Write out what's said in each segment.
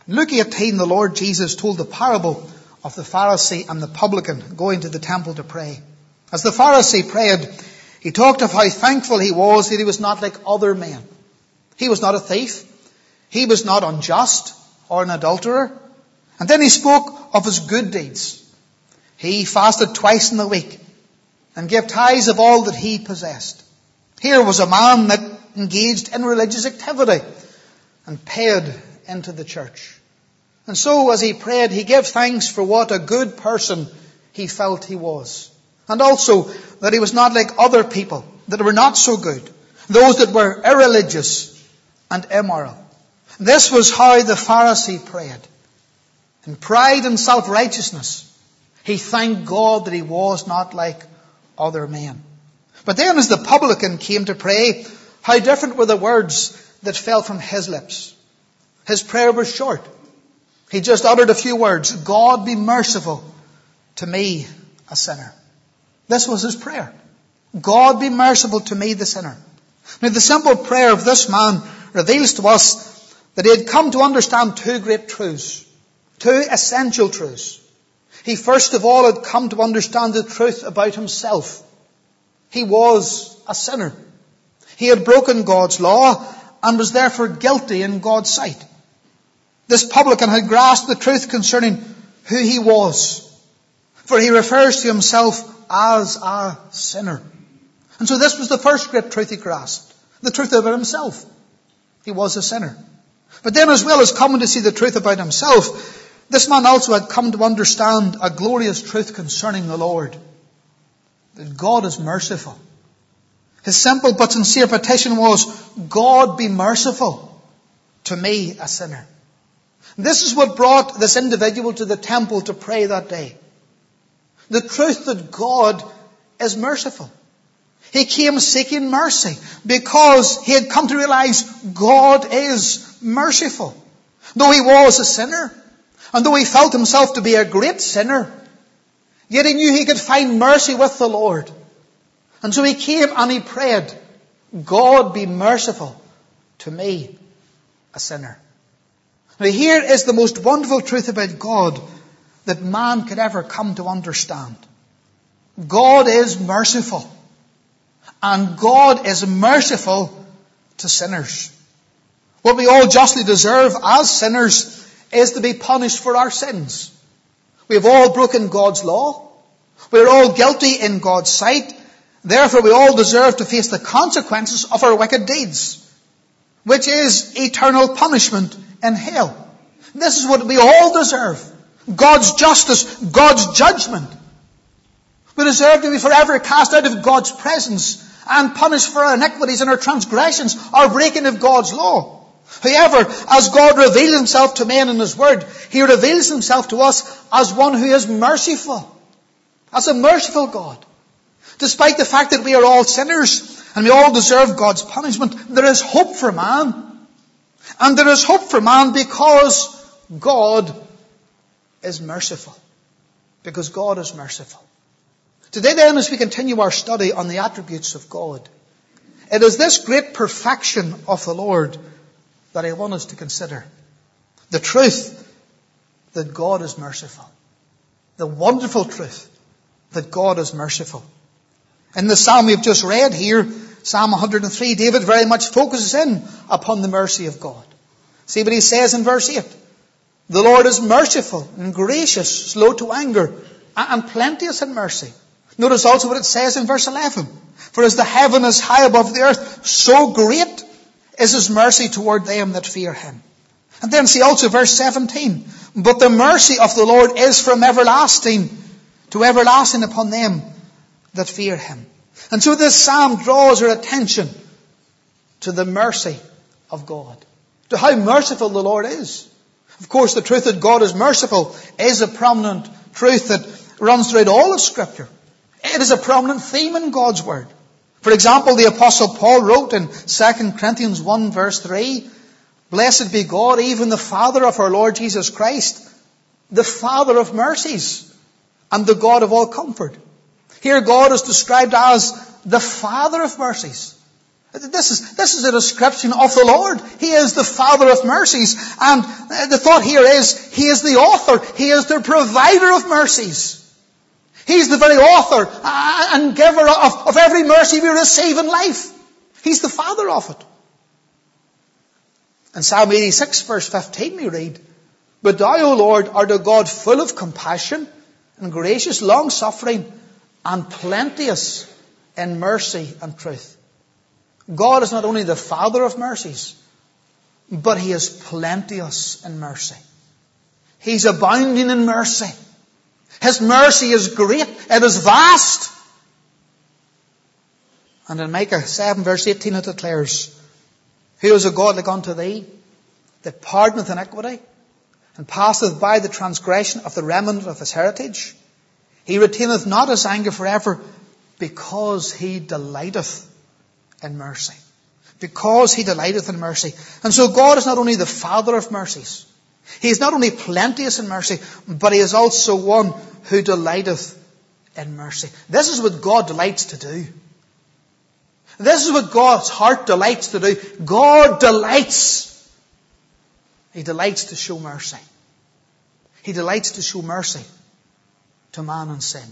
In Luke 18, the Lord Jesus told the parable of the Pharisee and the publican going to the temple to pray. As the Pharisee prayed, he talked of how thankful he was that he was not like other men. He was not a thief. He was not unjust or an adulterer. And then he spoke of his good deeds. He fasted twice in the week and gave tithes of all that he possessed. Here was a man that engaged in religious activity and paid into the church. And so as he prayed, he gave thanks for what a good person he felt he was. And also that he was not like other people that were not so good, those that were irreligious and immoral. This was how the Pharisee prayed. In pride and self-righteousness, he thanked God that he was not like other men. But then as the publican came to pray, how different were the words that fell from his lips. His prayer was short. He just uttered a few words. God be merciful to me, a sinner. This was his prayer. God be merciful to me, the sinner. Now the simple prayer of this man reveals to us that he had come to understand two great truths. Two essential truths. He first of all had come to understand the truth about himself. He was a sinner. He had broken God's law and was therefore guilty in God's sight. This publican had grasped the truth concerning who he was. For he refers to himself as a sinner. And so this was the first great truth he grasped. The truth about himself. He was a sinner. But then as well as coming to see the truth about himself, this man also had come to understand a glorious truth concerning the Lord. That God is merciful. His simple but sincere petition was, God be merciful to me, a sinner. This is what brought this individual to the temple to pray that day. The truth that God is merciful. He came seeking mercy because he had come to realize God is merciful. Though he was a sinner, and though he felt himself to be a great sinner, yet he knew he could find mercy with the Lord. And so he came and he prayed, God be merciful to me, a sinner. Now here is the most wonderful truth about God that man could ever come to understand. God is merciful. And God is merciful to sinners. What we all justly deserve as sinners is to be punished for our sins. We have all broken God's law. We are all guilty in God's sight. Therefore we all deserve to face the consequences of our wicked deeds, which is eternal punishment in hell. This is what we all deserve. God's justice, God's judgment. We deserve to be forever cast out of God's presence and punished for our iniquities and our transgressions, our breaking of God's law. However, as God reveals himself to men in his word, he reveals himself to us as one who is merciful. As a merciful God. Despite the fact that we are all sinners and we all deserve God's punishment, there is hope for man. And there is hope for man because God is merciful. Because God is merciful. Today then, as we continue our study on the attributes of God, it is this great perfection of the Lord that I want us to consider. The truth that God is merciful. The wonderful truth that God is merciful. In the psalm we've just read here, Psalm 103, David very much focuses in upon the mercy of God. See what he says in verse 8. The Lord is merciful and gracious, slow to anger, and plenteous in mercy. Notice also what it says in verse 11. For as the heaven is high above the earth, so great is his mercy toward them that fear him. And then see also verse 17. But the mercy of the Lord is from everlasting to everlasting upon them that fear him. And so this psalm draws our attention to the mercy of God. To how merciful the Lord is. Of course, the truth that God is merciful is a prominent truth that runs throughout all of Scripture. It is a prominent theme in God's Word. For example, the Apostle Paul wrote in 2 Corinthians 1 verse 3, Blessed be God, even the Father of our Lord Jesus Christ, the Father of mercies, and the God of all comfort. Here God is described as the Father of mercies. This is a description of the Lord. He is the Father of mercies. And the thought here is, He is the author. He is the provider of mercies. He's the very author and giver of every mercy we receive in life. He's the Father of it. In Psalm 86 verse 15 we read, "But thou, O Lord, art a God full of compassion and gracious, long-suffering, and plenteous in mercy and truth." God is not only the Father of mercies, but He is plenteous in mercy. He's abounding in mercy. His mercy is great. It is vast. And in Micah 7 verse 18 it declares, "Who is a God like unto thee, that pardoneth iniquity, and passeth by the transgression of the remnant of his heritage? He retaineth not his anger forever, because He delighteth in mercy." Because He delighteth in mercy. And so God is not only the Father of mercies. He is not only plenteous in mercy, but He is also one who delighteth in mercy. This is what God delights to do. This is what God's heart delights to do. God delights. He delights to show mercy. He delights to show mercy to man in sin.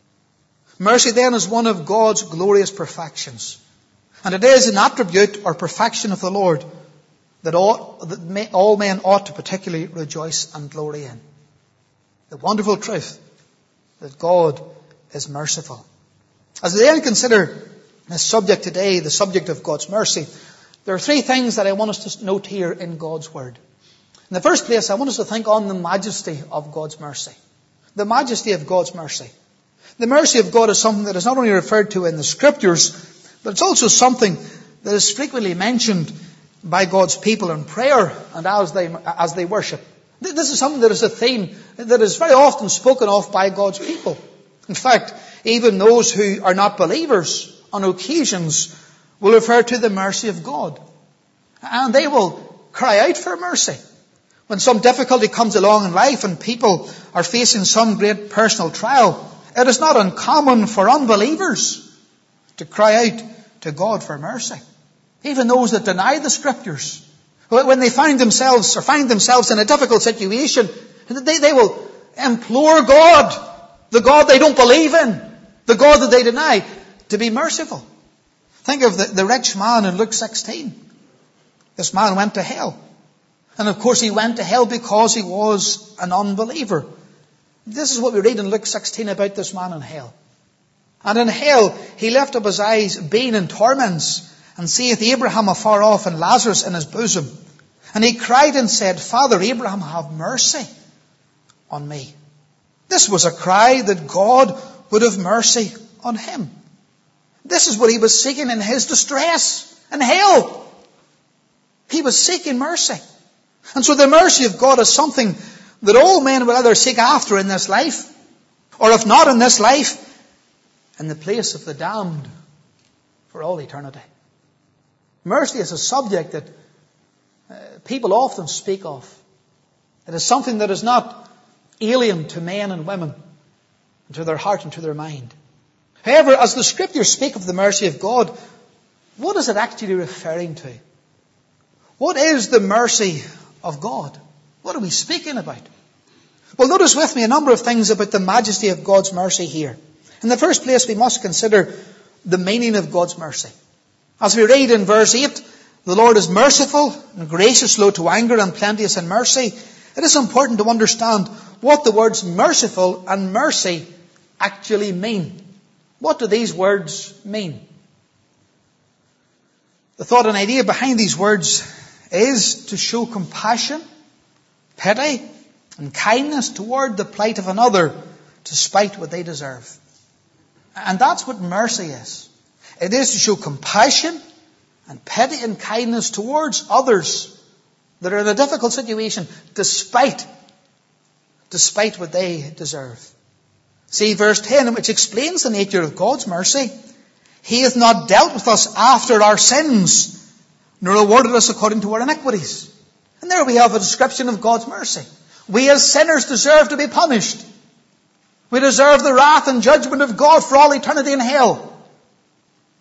Mercy then is one of God's glorious perfections. And it is an attribute or perfection of the Lord that all men ought to particularly rejoice and glory in. The wonderful truth that God is merciful. As we then consider this subject today, the subject of God's mercy, there are three things that I want us to note here in God's Word. In the first place, I want us to think on the majesty of God's mercy. The majesty of God's mercy. The mercy of God is something that is not only referred to in the Scriptures, but it's also something that is frequently mentioned by God's people in prayer and as they worship. This is something that is a theme that is very often spoken of by God's people. In fact, even those who are not believers on occasions will refer to the mercy of God. And they will cry out for mercy. When some difficulty comes along in life and people are facing some great personal trial, it is not uncommon for unbelievers to cry out to God for mercy. Even those that deny the Scriptures, when they find themselves in a difficult situation, they will implore God, the God they don't believe in, the God that they deny, to be merciful. Think of the rich man in Luke 16. This man went to hell. And of course he went to hell because he was an unbeliever. This is what we read in Luke 16 about this man in hell. "And in hell he lift up his eyes, being in torments, and seeth Abraham afar off, and Lazarus in his bosom. And he cried and said, Father Abraham, have mercy on me." This was a cry that God would have mercy on him. This is what he was seeking in his distress in hell. He was seeking mercy. And so the mercy of God is something that all men will either seek after in this life, or if not in this life, in the place of the damned for all eternity. Mercy is a subject that people often speak of. It is something that is not alien to men and women, and to their heart and to their mind. However, as the Scriptures speak of the mercy of God, what is it actually referring to? What is the mercy of God? What are we speaking about? Well, notice with me a number of things about the majesty of God's mercy here. In the first place, we must consider the meaning of God's mercy. As we read in verse 8, "The Lord is merciful and gracious, slow to anger, and plenteous in mercy." It is important to understand what the words merciful and mercy actually mean. What do these words mean? The thought and idea behind these words is to show compassion, pity, and kindness toward the plight of another, despite what they deserve. And that's what mercy is. It is to show compassion and pity and kindness towards others that are in a difficult situation, despite what they deserve. See verse 10, which explains the nature of God's mercy. "He hath not dealt with us after our sins, nor rewarded us according to our iniquities." And there we have a description of God's mercy. We as sinners deserve to be punished. We deserve the wrath and judgment of God for all eternity in hell.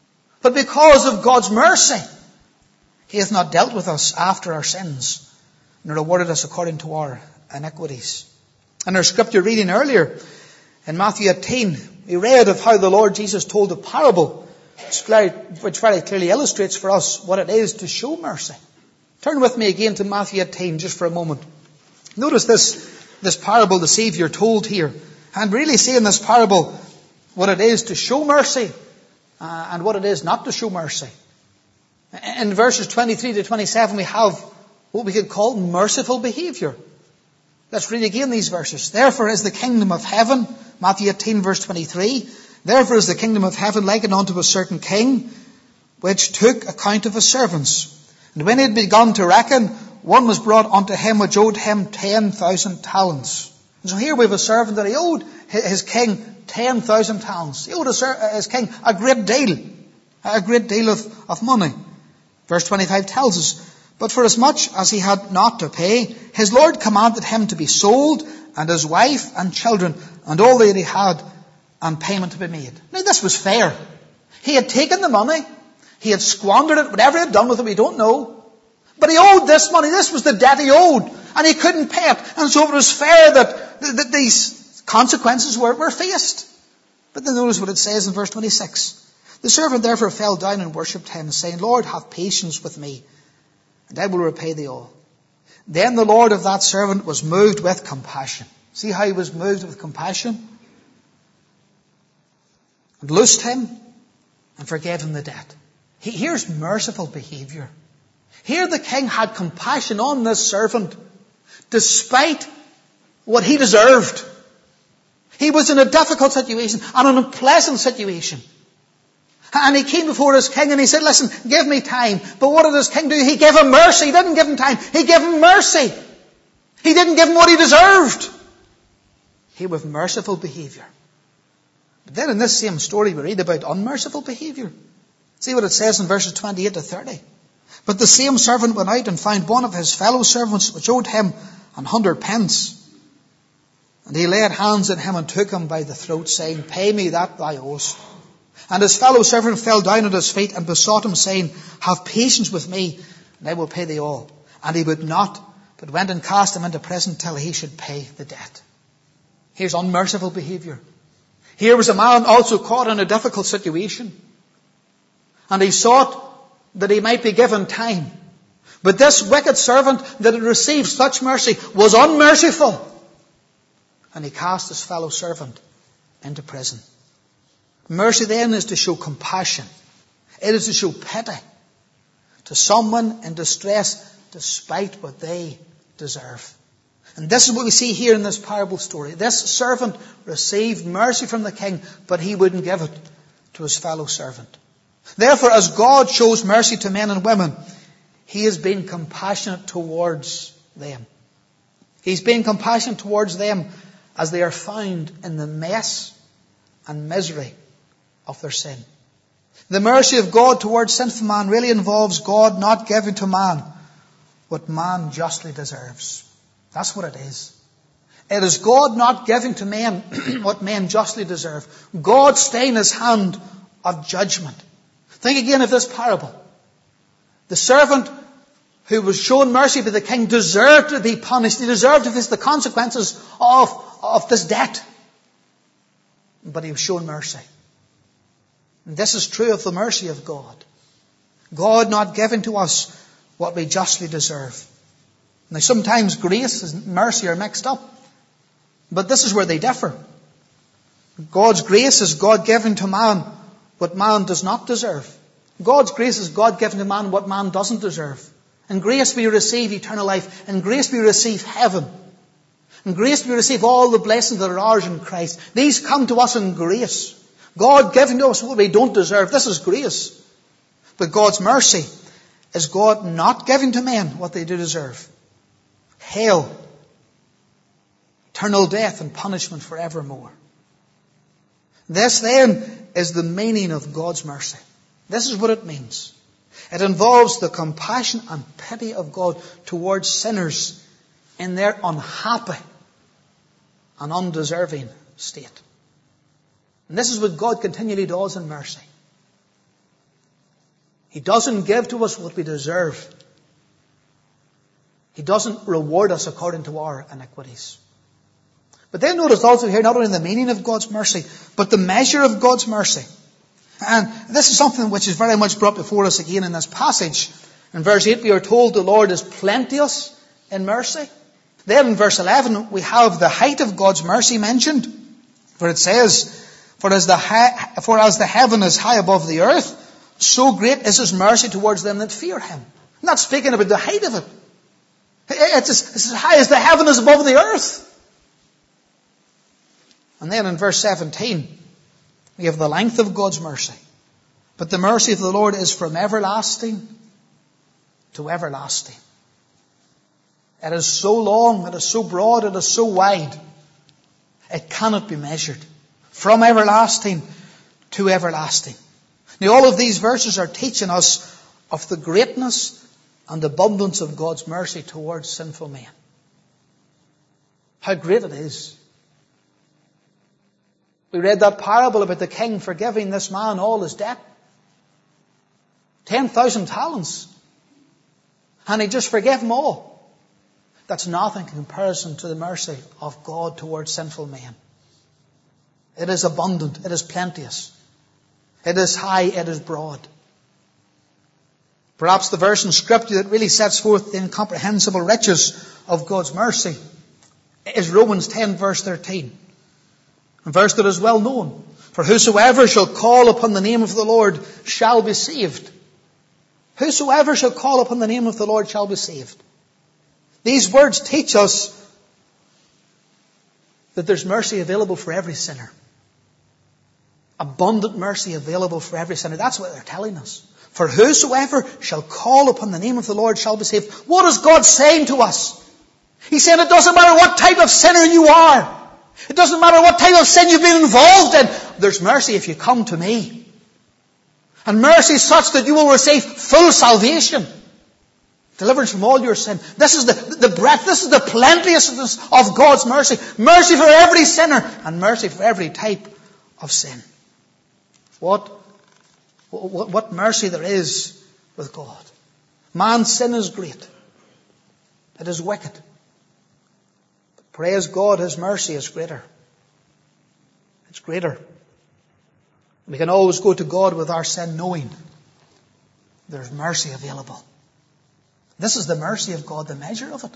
But because of God's mercy, he hath not dealt with us after our sins, nor rewarded us according to our iniquities. In our scripture reading earlier, in Matthew 18, we read of how the Lord Jesus told a parable which very clearly illustrates for us what it is to show mercy. Turn with me again to Matthew 18 just for a moment. Notice this parable the Saviour told here. And really see in this parable what it is to show mercy and what it is not to show mercy. In verses 23 to 27 we have what we could call merciful behaviour. Let's read again these verses. Therefore is the kingdom of heaven, Matthew 18 verse 23, therefore is the kingdom of heaven likened unto a certain king, which took account of his servants. And when he had begun to reckon, one was brought unto him which owed him 10,000 talents. And so here we have a servant that he owed his king 10,000 talents. He owed his king a great deal of money. Verse 25 tells us, but for as much as he had not to pay, his Lord commanded him to be sold, and his wife and children, and all that he had, and payment to be made. Now this was fair. He had taken the money, he had squandered it, whatever he had done with it we don't know. But he owed this money, this was the debt he owed, and he couldn't pay it. And so it was fair that these consequences were faced. But then notice what it says in verse 26. The servant therefore fell down and worshipped him, saying, Lord, have patience with me, and I will repay thee all. Then the Lord of that servant was moved with compassion. See how he was moved with compassion? And loosed him and forgave him the debt. Here's merciful behaviour. Here the king had compassion on this servant despite what he deserved. He was in a difficult situation, an unpleasant situation. And he came before his king and he said, listen, give me time. But what did his king do? He gave him mercy. He didn't give him time. He gave him mercy. He didn't give him what he deserved. He was merciful behaviour. But then in this same story we read about unmerciful behaviour. See what it says in verses 28 to 30. But the same servant went out and found one of his fellow servants which owed him 100 pence. And he laid hands on him and took him by the throat, saying, Pay me that thou owest. And his fellow servant fell down at his feet and besought him, saying, Have patience with me, and I will pay thee all. And he would not, but went and cast him into prison till he should pay the debt. Here's unmerciful behaviour. Here was a man also caught in a difficult situation. And he sought that he might be given time. But this wicked servant that had received such mercy was unmerciful. And he cast his fellow servant into prison. Mercy then is to show compassion. It is to show pity to someone in distress despite what they deserve. And this is what we see here in this parable story. This servant received mercy from the king, but he wouldn't give it to his fellow servant. Therefore, as God shows mercy to men and women, he has been compassionate towards them. He's been compassionate towards them as they are found in the mess and misery of their sin. The mercy of God towards sinful man really involves God not giving to man what man justly deserves. That's what it is. It is God not giving to men what men justly deserve. God staying his hand of judgment. Think again of this parable. The servant who was shown mercy by the king deserved to be punished. He deserved to face the consequences of this debt. But he was shown mercy. And this is true of the mercy of God. God not giving to us what we justly deserve. Now sometimes grace and mercy are mixed up. But this is where they differ. God's grace is God giving to man what man does not deserve. God's grace is God giving to man what man doesn't deserve. In grace we receive eternal life. In grace we receive heaven. In grace we receive all the blessings that are ours in Christ. These come to us in grace. God giving to us what we don't deserve. This is grace. But God's mercy is God not giving to men what they do deserve. Hell, eternal death and punishment forevermore. This then is the meaning of God's mercy. This is what it means. It involves the compassion and pity of God towards sinners in their unhappy and undeserving state. And this is what God continually does in mercy. He doesn't give to us what we deserve. He doesn't reward us according to our iniquities. But then notice also here not only the meaning of God's mercy, but the measure of God's mercy. And this is something which is very much brought before us again in this passage. In verse 8 we are told the Lord is plenteous in mercy. Then in verse 11 we have the height of God's mercy mentioned. For it says, For as the heaven is high above the earth, so great is His mercy towards them that fear Him. I'm not speaking about the height of it. It's as high as the heaven is above the earth. And then in verse 17, we have the length of God's mercy. But the mercy of the Lord is from everlasting to everlasting. It is so long, it is so broad, it is so wide. It cannot be measured. From everlasting to everlasting. Now all of these verses are teaching us of the greatness and abundance of God's mercy towards sinful men. How great it is. We read that parable about the king forgiving this man all his debt. 10,000 talents. And he just forgave them all. That's nothing in comparison to the mercy of God towards sinful men. It is abundant. It is plenteous. It is high. It is broad. Perhaps the verse in Scripture that really sets forth the incomprehensible riches of God's mercy is Romans 10 verse 13. A verse that is well known. For whosoever shall call upon the name of the Lord shall be saved. Whosoever shall call upon the name of the Lord shall be saved. These words teach us that there's mercy available for every sinner. Abundant mercy available for every sinner. That's what they're telling us. For whosoever shall call upon the name of the Lord shall be saved. What is God saying to us? He's saying it doesn't matter what type of sinner you are. It doesn't matter what type of sin you've been involved in. There's mercy if you come to me. And mercy is such that you will receive full salvation. Deliverance from all your sin. This is the breadth, this is the plenteousness of God's mercy. Mercy for every sinner and mercy for every type of sin. What mercy there is with God. Man's sin is great. It is wicked. But praise God, His mercy is greater. It's greater. We can always go to God with our sin knowing there's mercy available. This is the mercy of God, the measure of it.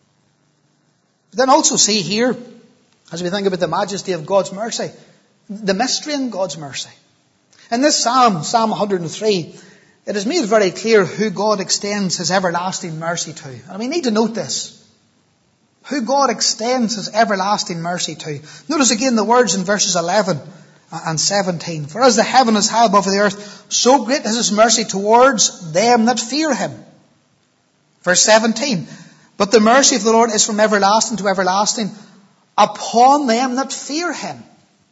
But then also see here, as we think about the majesty of God's mercy, the mystery in God's mercy. In this Psalm, Psalm 103, it is made very clear who God extends His everlasting mercy to. And we need to note this. Who God extends His everlasting mercy to. Notice again the words in verses 11 and 17. For as the heaven is high above the earth, so great is His mercy towards them that fear Him. Verse 17. But the mercy of the Lord is from everlasting to everlasting upon them that fear Him.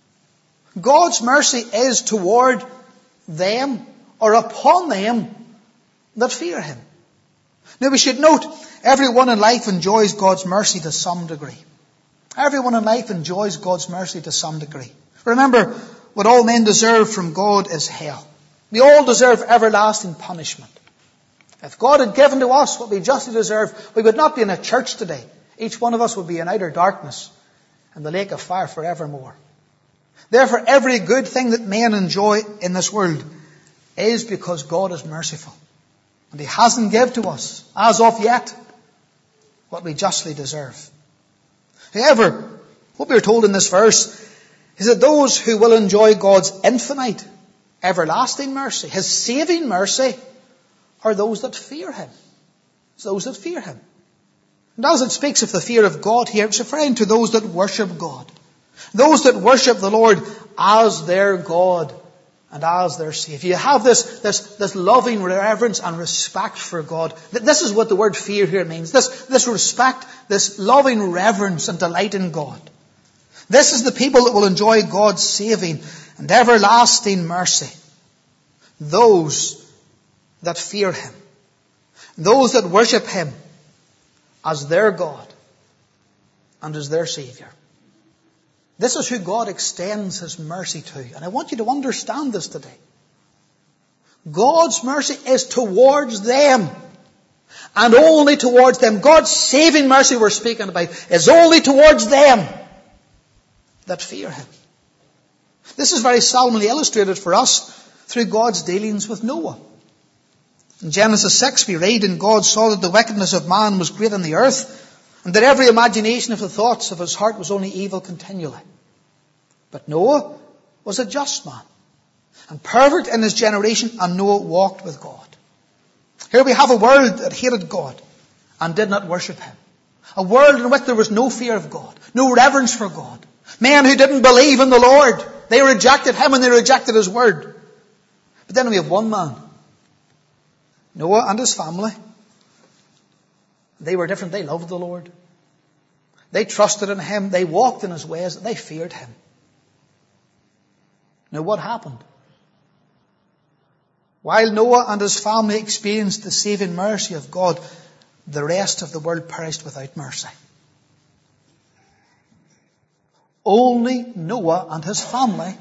God's mercy is toward them or upon them that fear Him. Now we should note, everyone in life enjoys God's mercy to some degree. Everyone in life enjoys God's mercy to some degree. Remember, what all men deserve from God is hell. We all deserve everlasting punishment. If God had given to us what we justly deserve, we would not be in a church today. Each one of us would be in outer darkness and the lake of fire forevermore. Therefore, every good thing that men enjoy in this world is because God is merciful. And He hasn't given to us, as of yet, what we justly deserve. However, what we are told in this verse is that those who will enjoy God's infinite, everlasting mercy, His saving mercy, are those that fear Him. It's those that fear Him. And as it speaks of the fear of God here, it's referring to those that worship God. Those that worship the Lord as their God and as their Savior. You have this loving reverence and respect for God. This is what the word fear here means. This respect, this loving reverence and delight in God. This is the people that will enjoy God's saving and everlasting mercy. Those that fear Him. Those that worship Him as their God and as their Savior. This is who God extends His mercy to. And I want you to understand this today. God's mercy is towards them. And only towards them. God's saving mercy we're speaking about is only towards them that fear Him. This is very solemnly illustrated for us through God's dealings with Noah. In Genesis 6 we read, "And God saw that the wickedness of man was great on the earth, and that every imagination of the thoughts of his heart was only evil continually. But Noah was a just man, and perfect in his generation, and Noah walked with God." Here we have a world that hated God and did not worship Him. A world in which there was no fear of God, no reverence for God. Men who didn't believe in the Lord. They rejected Him and they rejected His word. But then we have one man, Noah and his family. They were different. They loved the Lord. They trusted in Him. They walked in His ways. They feared Him. Now what happened? While Noah and his family experienced the saving mercy of God, the rest of the world perished without mercy. Only Noah and his family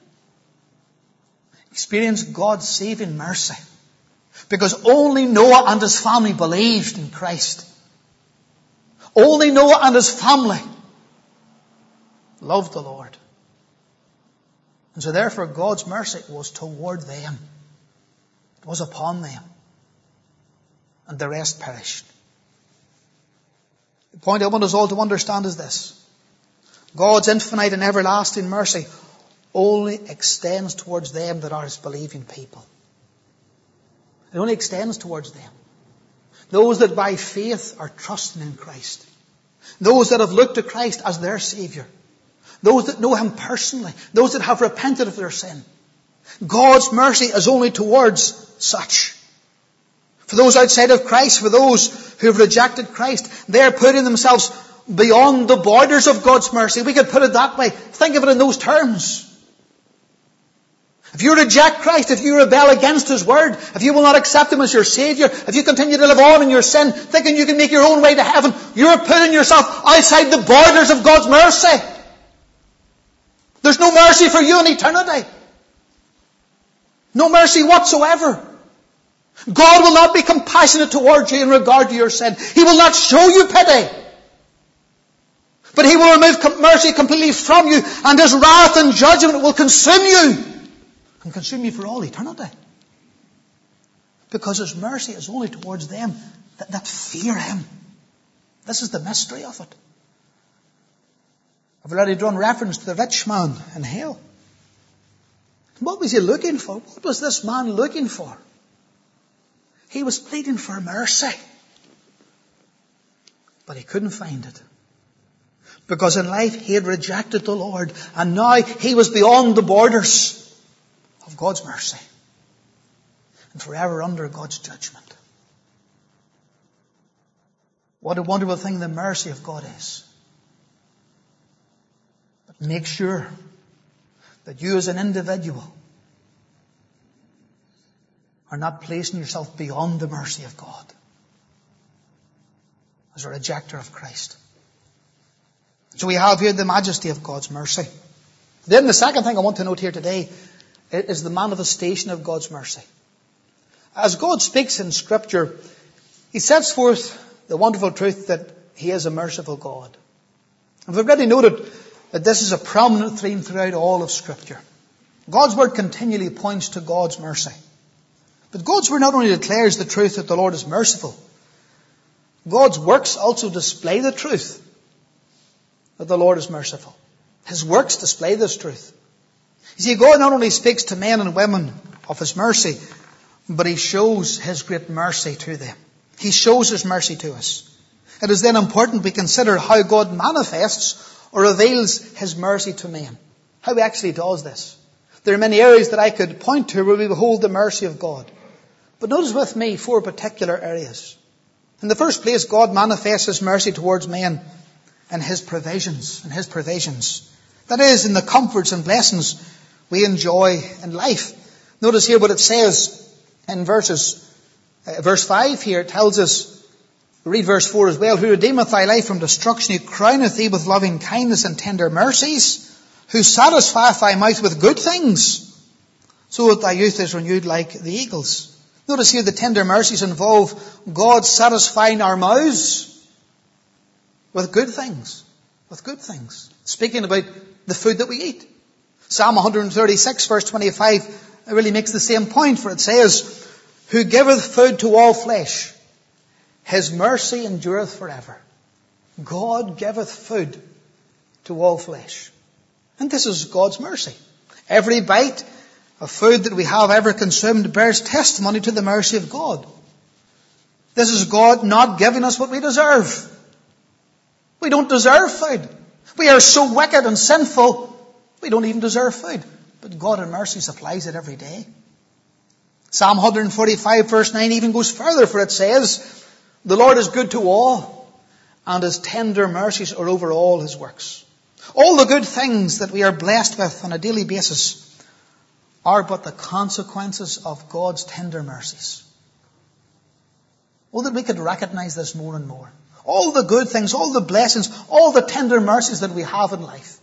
experienced God's saving mercy. Because only Noah and his family believed in Christ. Only Noah and his family loved the Lord. And so therefore God's mercy was toward them. It was upon them. And the rest perished. The point I want us all to understand is this. God's infinite and everlasting mercy only extends towards them that are His believing people. It only extends towards them. Those that by faith are trusting in Christ. Those that have looked to Christ as their Saviour. Those that know Him personally. Those that have repented of their sin. God's mercy is only towards such. For those outside of Christ, for those who have rejected Christ, they're putting themselves beyond the borders of God's mercy. We could put it that way. Think of it in those terms. If you reject Christ, if you rebel against His word, if you will not accept Him as your Saviour, if you continue to live on in your sin, thinking you can make your own way to heaven, you're putting yourself outside the borders of God's mercy. There's no mercy for you in eternity. No mercy whatsoever. God will not be compassionate towards you in regard to your sin. He will not show you pity. But He will remove mercy completely from you, and His wrath and judgment will consume you. And consume you for all eternity. Because His mercy is only towards them that fear Him. This is the mystery of it. I've already drawn reference to the rich man in hell. What was he looking for? What was this man looking for? He was pleading for mercy. But he couldn't find it. Because in life he had rejected the Lord. And now he was beyond the borders of God's mercy. And forever under God's judgment. What a wonderful thing the mercy of God is. But make sure that you as an individual are not placing yourself beyond the mercy of God as a rejecter of Christ. So we have here the majesty of God's mercy. Then the second thing I want to note here today is the manifestation of God's mercy. As God speaks in Scripture, He sets forth the wonderful truth that He is a merciful God. And we've already noted that this is a prominent theme throughout all of Scripture. God's Word continually points to God's mercy. But God's Word not only declares the truth that the Lord is merciful, God's works also display the truth that the Lord is merciful. His works display this truth. You see, God not only speaks to men and women of His mercy, but He shows His great mercy to them. He shows His mercy to us. It is then important we consider how God manifests or reveals His mercy to men. How He actually does this. There are many areas that I could point to where we behold the mercy of God. But notice with me 4 particular areas. In the first place, God manifests His mercy towards men in His provisions. That is, in the comforts and blessings we enjoy in life. Notice here what it says in verse 5 here. It tells us, read verse 4 as well, who redeemeth thy life from destruction, who crowneth thee with loving kindness and tender mercies, who satisfieth thy mouth with good things, so that thy youth is renewed like the eagles. Notice here the tender mercies involve God satisfying our mouths with good things. With good things. Speaking about the food that we eat. Psalm 136 verse 25 really makes the same point, for it says, who giveth food to all flesh, his mercy endureth forever. God giveth food to all flesh. And this is God's mercy. Every bite of food that we have ever consumed bears testimony to the mercy of God. This is God not giving us what we deserve. We don't deserve food. We are so wicked and sinful, we don't even deserve food. But God in mercy supplies it every day. Psalm 145 verse 9 even goes further, for it says, the Lord is good to all, and his tender mercies are over all his works. All the good things that we are blessed with on a daily basis are but the consequences of God's tender mercies. Oh, that we could recognize this more and more. All the good things, all the blessings, all the tender mercies that we have in life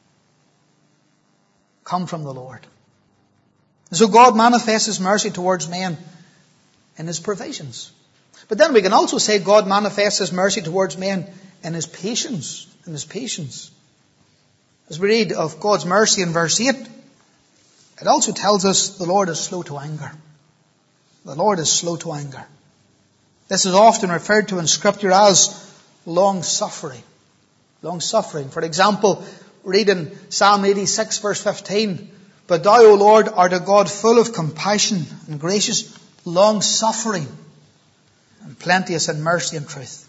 come from the Lord. So God manifests his mercy towards men in his provisions. But then we can also say God manifests his mercy towards men in his patience. In his patience. As we read of God's mercy in verse 8, it also tells us the Lord is slow to anger. The Lord is slow to anger. This is often referred to in Scripture as long-suffering. Long-suffering. For example, read in Psalm 86 verse 15, but thou, O Lord, art a God full of compassion and gracious, long-suffering, and plenteous in mercy and truth.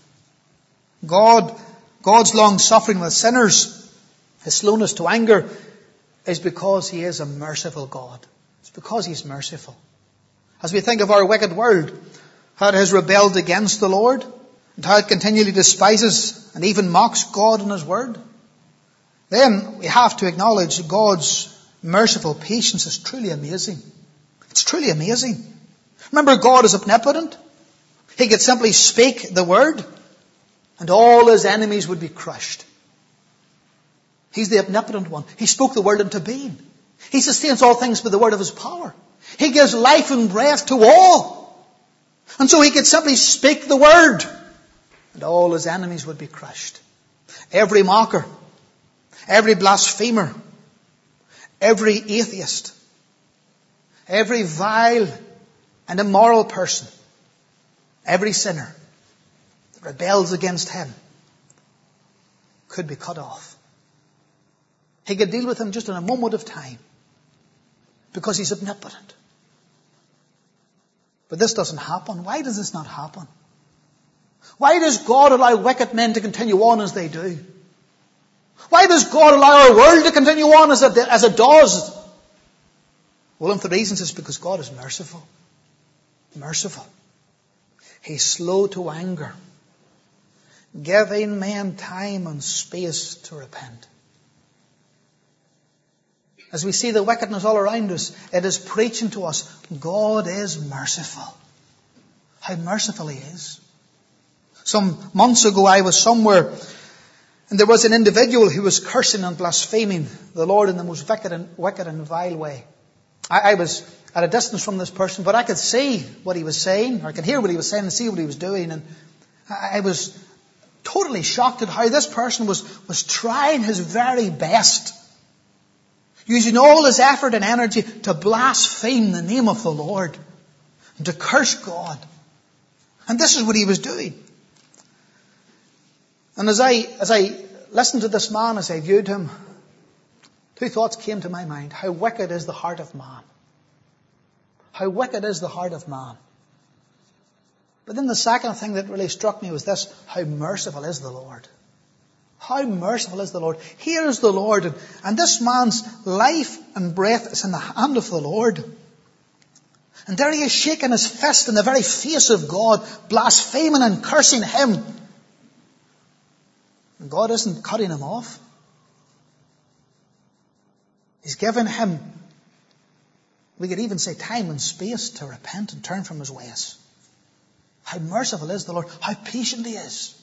God's long-suffering with sinners, his slowness to anger, is because he is a merciful God. It's because he's merciful. As we think of our wicked world, how it has rebelled against the Lord, and how it continually despises and even mocks God and his word, then we have to acknowledge God's merciful patience is truly amazing. It's truly amazing. Remember, God is omnipotent. He could simply speak the word, and all his enemies would be crushed. He's the omnipotent one. He spoke the word into being. He sustains all things by the word of his power. He gives life and breath to all. And so he could simply speak the word, and all his enemies would be crushed. Every mocker, every blasphemer, every atheist, every vile and immoral person, every sinner that rebels against him could be cut off. He could deal with him just in a moment of time because he's omnipotent. But this doesn't happen. Why does this not happen? Why does God allow wicked men to continue on as they do? Why does God allow our world to continue on as it does? One of the reasons is because God is merciful. Merciful. He's slow to anger, giving men time and space to repent. As we see the wickedness all around us, it is preaching to us, God is merciful. How merciful he is. Some months ago I was somewhere, and there was an individual who was cursing and blaspheming the Lord in the most wicked and vile way. I was at a distance from this person, but I could see what he was saying, or I could hear what he was saying and see what he was doing. And I was totally shocked at how this person was trying his very best, using all his effort and energy to blaspheme the name of the Lord and to curse God. And this is what he was doing. And as I listened to this man, as I viewed him, two thoughts came to my mind. How wicked is the heart of man. How wicked is the heart of man. But then the second thing that really struck me was this: how merciful is the Lord. How merciful is the Lord. Here is the Lord, and this man's life and breath is in the hand of the Lord. And there he is shaking his fist in the very face of God, blaspheming and cursing him. And God isn't cutting him off. He's given him, we could even say, time and space to repent and turn from his ways. How merciful is the Lord. How patient he is.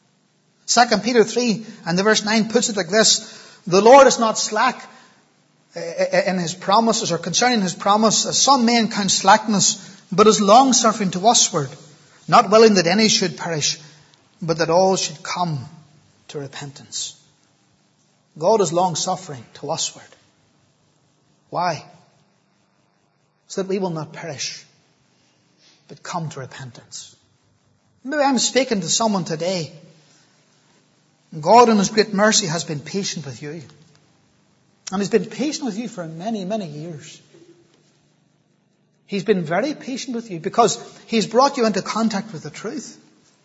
2 Peter 3 and the verse 9 puts it like this: the Lord is not slack in his promises, or concerning his promise, some men count slackness, but is long-suffering to usward, not willing that any should perish, but that all should come to repentance. God is long-suffering to usward. Why? So that we will not perish, but come to repentance. Maybe I'm speaking to someone today. God in his great mercy has been patient with you. And he's been patient with you for many, many years. He's been very patient with you because he's brought you into contact with the truth.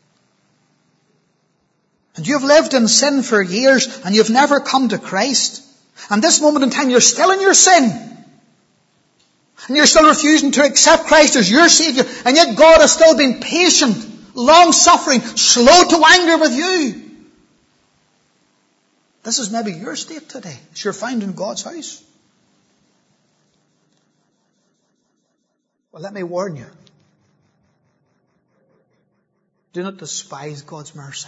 And you've lived in sin for years and you've never come to Christ. And this moment in time you're still in your sin. And you're still refusing to accept Christ as your Savior. And yet God has still been patient, long-suffering, slow to anger with you. This is maybe your state today, as you're found in God's house. Well, let me warn you. Do not despise God's mercy.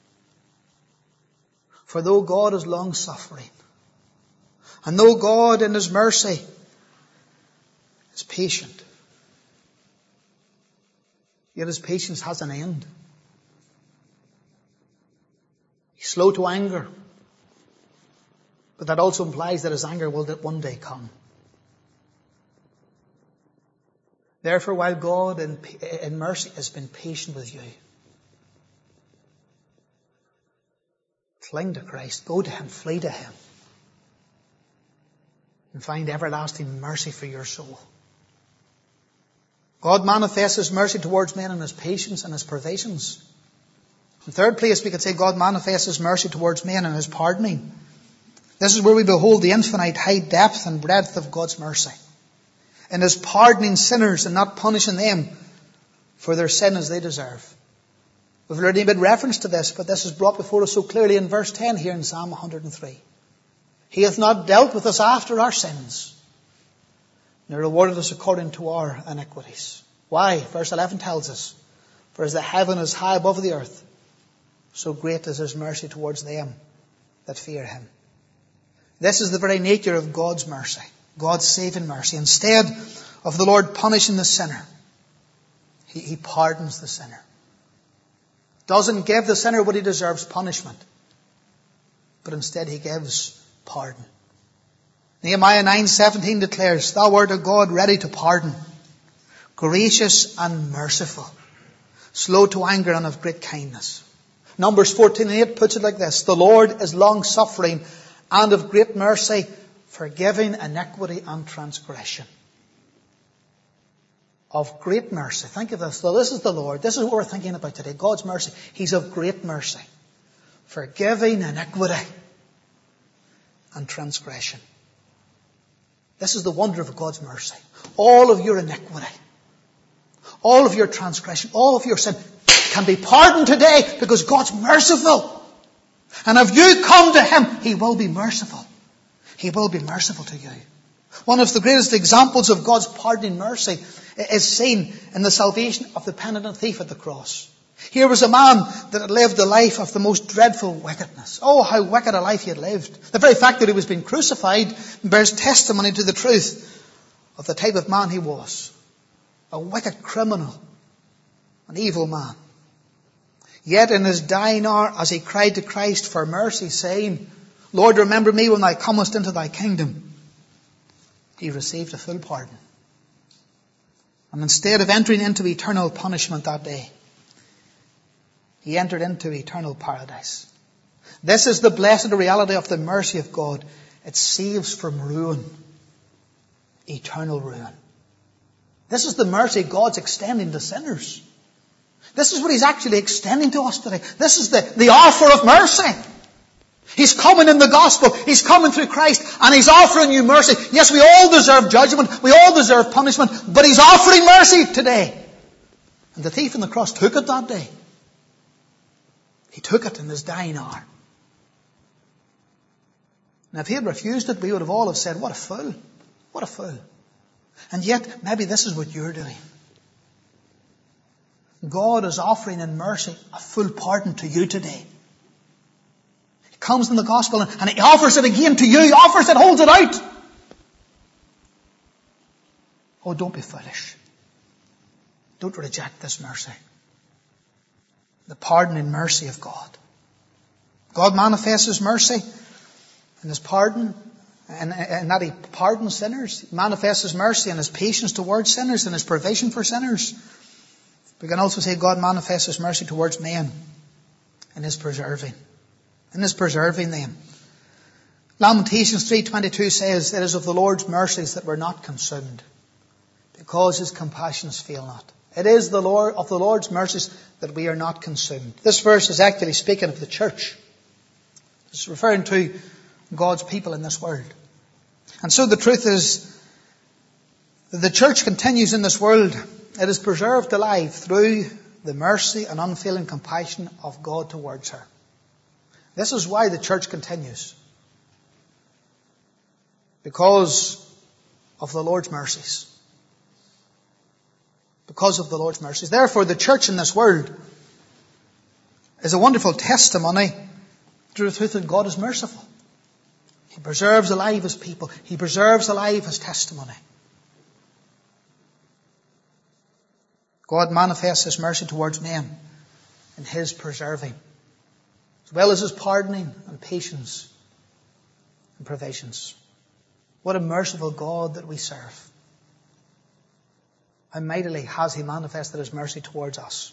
For though God is long-suffering, and though God in his mercy is patient, yet his patience has an end. He's slow to anger. But that also implies that his anger will one day come. Therefore, while God in mercy has been patient with you, cling to Christ, go to him, flee to him, and find everlasting mercy for your soul. God manifests his mercy towards men in his patience and his provisions. In third place, we could say God manifests his mercy towards men in his pardoning. This is where we behold the infinite height, depth and breadth of God's mercy. In his pardoning sinners and not punishing them for their sin as they deserve. We've already made reference to this, but this is brought before us so clearly in verse 10 here in Psalm 103. He hath not dealt with us after our sins, nor rewarded us according to our iniquities. Why? Verse 11 tells us, for as the heaven is high above the earth, so great is his mercy towards them that fear him. This is the very nature of God's mercy, God's saving mercy. Instead of the Lord punishing the sinner, he pardons the sinner. Doesn't give the sinner what he deserves, punishment, but instead he gives pardon. Nehemiah 9:17 declares, thou art a God ready to pardon, gracious and merciful, slow to anger and of great kindness. Numbers 14:8 puts it like this, the Lord is long-suffering and of great mercy, forgiving iniquity and transgression. Of great mercy. Think of this. So this is the Lord. This is what we're thinking about today. God's mercy. He's of great mercy. Forgiving iniquity and transgression. This is the wonder of God's mercy. All of your iniquity, all of your transgression, all of your sin can be pardoned today because God's merciful. And if you come to him, he will be merciful. He will be merciful to you. One of the greatest examples of God's pardoning mercy is seen in the salvation of the penitent thief at the cross. Here was a man that had lived a life of the most dreadful wickedness. Oh, how wicked a life he had lived. The very fact that he was being crucified bears testimony to the truth of the type of man he was. A wicked criminal, an evil man. Yet in his dying hour, as he cried to Christ for mercy, saying, Lord, remember me when thou comest into thy kingdom, he received a full pardon. And instead of entering into eternal punishment that day, he entered into eternal paradise. This is the blessed reality of the mercy of God. It saves from ruin, eternal ruin. This is the mercy God's extending to sinners. This is what he's actually extending to us today. This is the offer of mercy. He's coming in the gospel. He's coming through Christ and he's offering you mercy. Yes, we all deserve judgment. We all deserve punishment. But he's offering mercy today. And the thief on the cross took it that day. He took it in his dying hour. And if he had refused it, we would have all have said, what a fool. What a fool. And yet, maybe this is what you're doing. God is offering in mercy a full pardon to you today. He comes in the gospel and he offers it again to you. He offers it, holds it out. Oh, don't be foolish. Don't reject this mercy. The pardoning mercy of God. God manifests His mercy and His pardon, and that He pardons sinners. He manifests His mercy and His patience towards sinners and His provision for sinners. We can also say God manifests His mercy towards men in His preserving. In His preserving them. Lamentations 3:22 says, "It is of the Lord's mercies that we're not consumed, because His compassions fail not." It is of the Lord's mercies that we are not consumed. This verse is actually speaking of the church. It's referring to God's people in this world. And so the truth is that the church continues in this world. It is preserved alive through the mercy and unfailing compassion of God towards her. This is why the church continues. Because of the Lord's mercies. Because of the Lord's mercies. Therefore, the church in this world is a wonderful testimony to the truth that God is merciful. He preserves alive His people. He preserves alive His testimony. God manifests His mercy towards men in His preserving, as well as His pardoning and patience and provisions. What a merciful God that we serve. How mightily has He manifested His mercy towards us.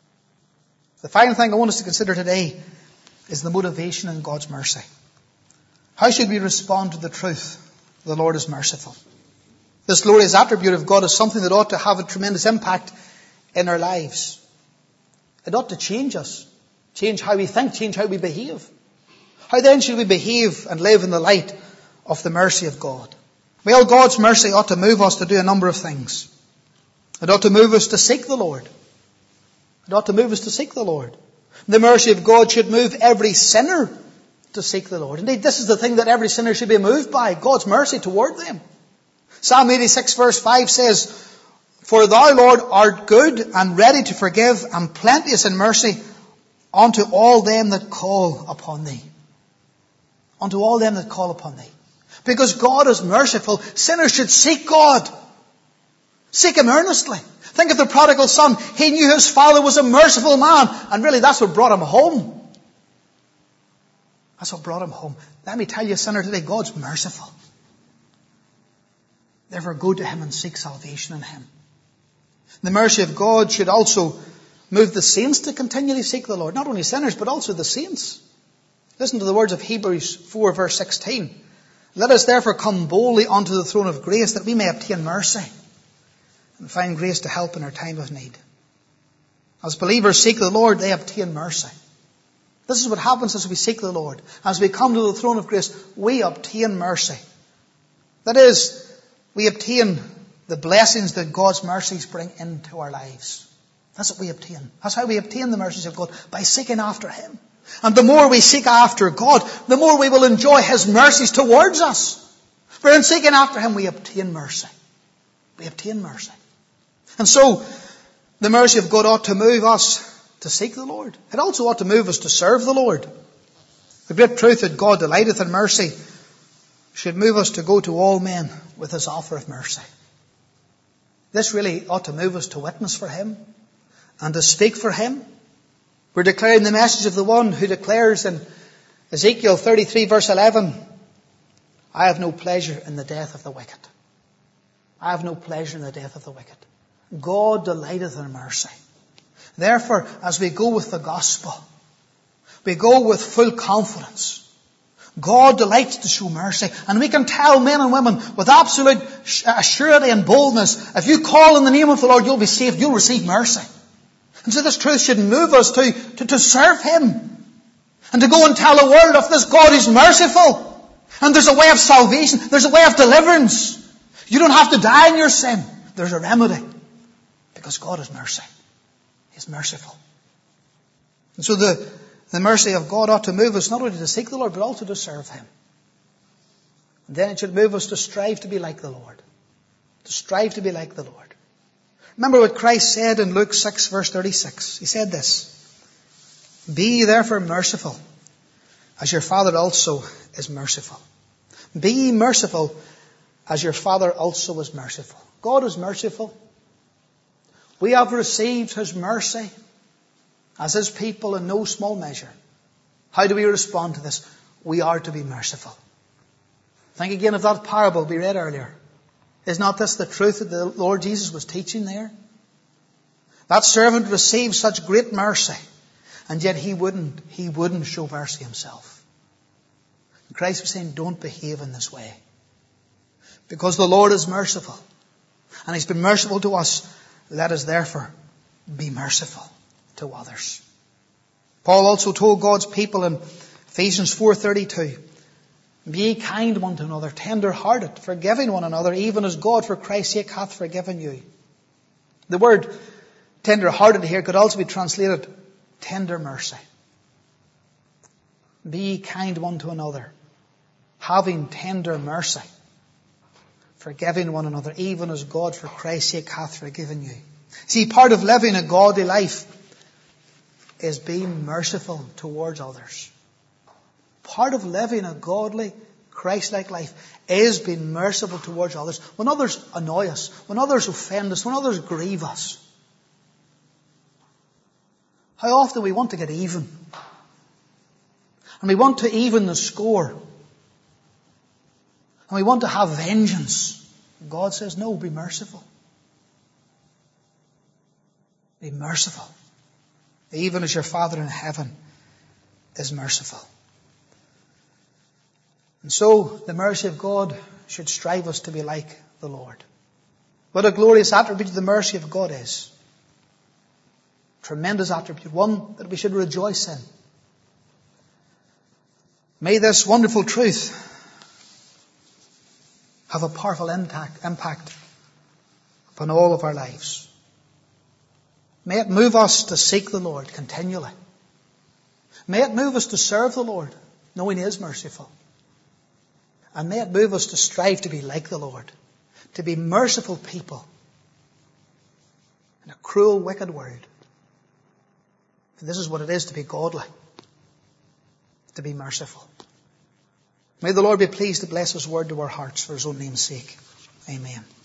The final thing I want us to consider today is the motivation in God's mercy. How should we respond to the truth? The Lord is merciful. This glorious attribute of God is something that ought to have a tremendous impact in our lives. It ought to change us. Change how we think, change how we behave. How then should we behave and live in the light of the mercy of God? Well, God's mercy ought to move us to do a number of things. It ought to move us to seek the Lord. It ought to move us to seek the Lord. The mercy of God should move every sinner to seek the Lord. Indeed, this is the thing that every sinner should be moved by, God's mercy toward them. Psalm 86 verse 5 says, "For Thou, Lord, art good and ready to forgive and plenteous in mercy unto all them that call upon Thee." Unto all them that call upon Thee. Because God is merciful, sinners should seek God. Seek Him earnestly. Think of the prodigal son. He knew his father was a merciful man. And really that's what brought him home. That's what brought him home. Let me tell you, sinner, today, God's merciful. Therefore, go to Him and seek salvation in Him. The mercy of God should also move the saints to continually seek the Lord. Not only sinners, but also the saints. Listen to the words of Hebrews 4 verse 16. "Let us therefore come boldly unto the throne of grace, that we may obtain mercy and find grace to help in our time of need." As believers seek the Lord, they obtain mercy. This is what happens as we seek the Lord. As we come to the throne of grace, we obtain mercy. That is, we obtain the blessings that God's mercies bring into our lives. That's what we obtain. That's how we obtain the mercies of God, by seeking after Him. And the more we seek after God, the more we will enjoy His mercies towards us. For in seeking after Him, we obtain mercy. We obtain mercy. And so, the mercy of God ought to move us to seek the Lord. It also ought to move us to serve the Lord. The great truth that God delighteth in mercy should move us to go to all men with His offer of mercy. This really ought to move us to witness for Him and to speak for Him. We're declaring the message of the one who declares in Ezekiel 33 verse 11, "I have no pleasure in the death of the wicked." I have no pleasure in the death of the wicked. God delighteth in mercy. Therefore, as we go with the gospel, we go with full confidence. God delights to show mercy. And we can tell men and women with absolute assurity and boldness, if you call in the name of the Lord, you'll be saved, you'll receive mercy. And so this truth should move us to serve Him. And to go and tell the world of this God who's merciful. And there's a way of salvation. There's a way of deliverance. You don't have to die in your sin. There's a remedy. Because God is mercy. He's merciful. And so the mercy of God ought to move us not only to seek the Lord, but also to serve Him. And then it should move us to strive to be like the Lord. To strive to be like the Lord. Remember what Christ said in Luke 6 verse 36. He said this, "Be ye therefore merciful, as your Father also is merciful. Be ye merciful, as your Father also is merciful. God is merciful. We have received His mercy as His people in no small measure. How do we respond to this? We are to be merciful. Think again of that parable we read earlier. Is not this the truth that the Lord Jesus was teaching there? That servant received such great mercy, and yet he wouldn't show mercy himself. And Christ was saying, don't behave in this way. Because the Lord is merciful, and He's been merciful to us, let us therefore be merciful to others. Paul also told God's people in Ephesians 4:32, be ye kind one to another, tender-hearted, forgiving one another, even as God for Christ's sake hath forgiven you. The word tender-hearted here could also be translated tender mercy. Be ye kind one to another, having tender mercy, forgiving one another, even as God for Christ's sake hath forgiven you. See, part of living a godly life is being merciful towards others. Part of living a godly, Christ-like life is being merciful towards others. When others annoy us, when others offend us, when others grieve us, how often we want to get even. And we want to even the score. And we want to have vengeance. God says, no, be merciful. Be merciful. Even as your Father in heaven is merciful. And so, the mercy of God should strive us to be like the Lord. What a glorious attribute the mercy of God is. Tremendous attribute. One that we should rejoice in. May this wonderful truth have a powerful impact upon all of our lives. May it move us to seek the Lord continually. May it move us to serve the Lord, knowing He is merciful. And may it move us to strive to be like the Lord, to be merciful people in a cruel, wicked world. And this is what it is to be godly, to be merciful. May the Lord be pleased to bless His word to our hearts for His own name's sake. Amen.